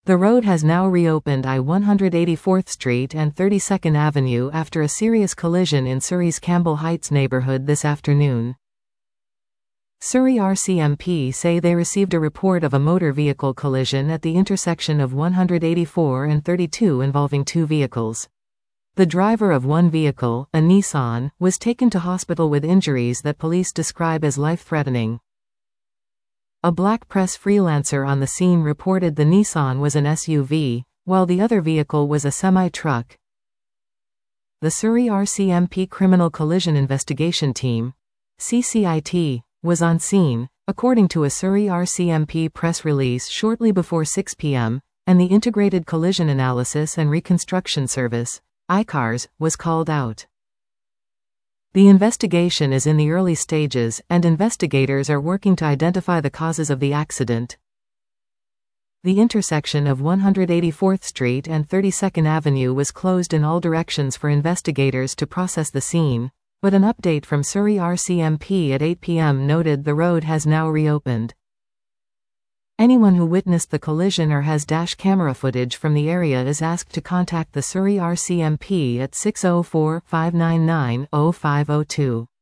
The road has now reopened I-184th Street and 32nd Avenue after a serious collision in Surrey's Campbell Heights neighborhood this afternoon. Surrey RCMP say they received a report of a motor vehicle collision at the intersection of 184 and 32 involving two vehicles. The driver of one vehicle, a Nissan, was taken to hospital with injuries that police describe as life-threatening. A black press freelancer on the scene reported the Nissan was an SUV, while the other vehicle was a semi-truck. The Surrey RCMP Criminal Collision Investigation Team, CCIT, was on scene, according to a Surrey RCMP press release shortly before 6 p.m., and the Integrated Collision Analysis and Reconstruction Service, ICARS, was called out. The investigation is in the early stages, and investigators are working to identify the causes of the accident. The intersection of 184th Street and 32nd Avenue was closed in all directions for investigators to process the scene, but an update from Surrey RCMP at 8 p.m. noted the road has now reopened. Anyone who witnessed the collision or has dash camera footage from the area is asked to contact the Surrey RCMP at 604-599-0502.